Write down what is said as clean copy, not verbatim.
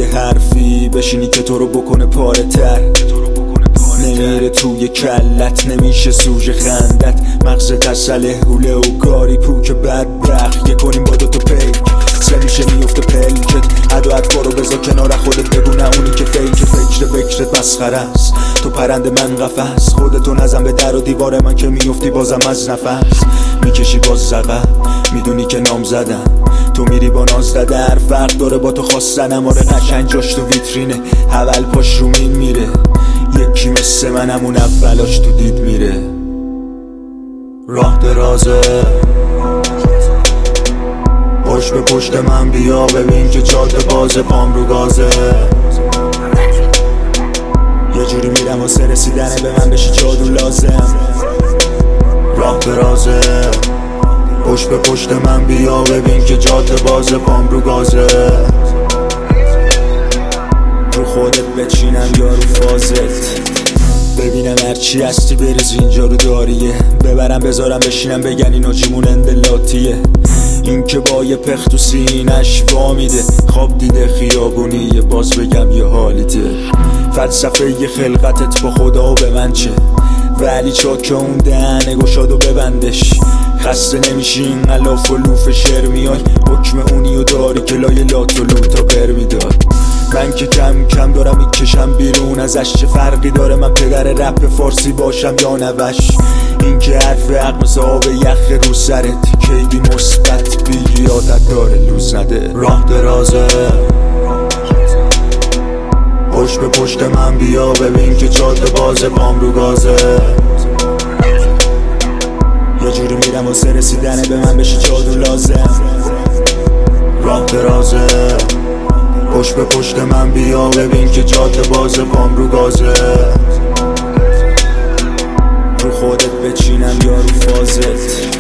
حرفی بشینی که تو رو بکنه پاره تر، نمیره توی کلت، نمیشه سوژه خندت، مغز تسله حوله و کاری پوک بدبخت یه کنیم با دوتا پیک سه میشه میفته پلکت، عدو ادفا رو بذار کنار خودت، بگو نه اونی که فکر بکرت مسخره است، تو پرنده من قفس، خودتو نزن به در و دیوار من که میفتی بازم از نفس، میکشی باز زقه میدونی که نام زدم، تو میری با ناز در فرق داره با تو خواستنم، آره قشنگ جاش تو ویترینه، اول پاش رو مین میره، یکی مثل منم اون اولاش تو دید میره، راه درازه پشت به پشت من بیا ببین که جاده بازه، پام رو گازه، یه جوری میرم واسه رسیدنه به من بشی جادو لازم، راه درازه پشت به پشت من بیا ببین که جاده بازه، پام رو گازه، رو خودت بچینم یا رو فازت، ببینم هرچی هستی بریز اینجا رو داریه، ببرم بذارم بشینم بگن این آجیمون اندلاتیه، این که با یه پخ تو سینش وامیده، خواب دیده خیابونیه باز بگم یه حالیده، فلسفه یه خلقتت با خدا و به من چه، ولی چاک اون دهنه گشاد و ببندش، خسته نمیشی این غلاف و لوف شعر میای، حکم اونیو داری که لای لات و لوتا پر میداد، من که کم کم دارم میکشم بیرون ازش، چه فرقی داره من پدر رپ فارسی باشم یا نوش، این که حرف حق مثل آب یخ رو سرت، کیدی مثبت بی عادت داره لوز نده، راه درازه پشت به پشت من بیا ببین که جاده بازه، پام رو گازه، یه جوری میرم واسه رسیدنه به من بشی جادو لازم، راه درازه پشت به پشت من بیا ببین که جاده بازه، پام رو گازه، رو خودت بچینم یا رو فازت.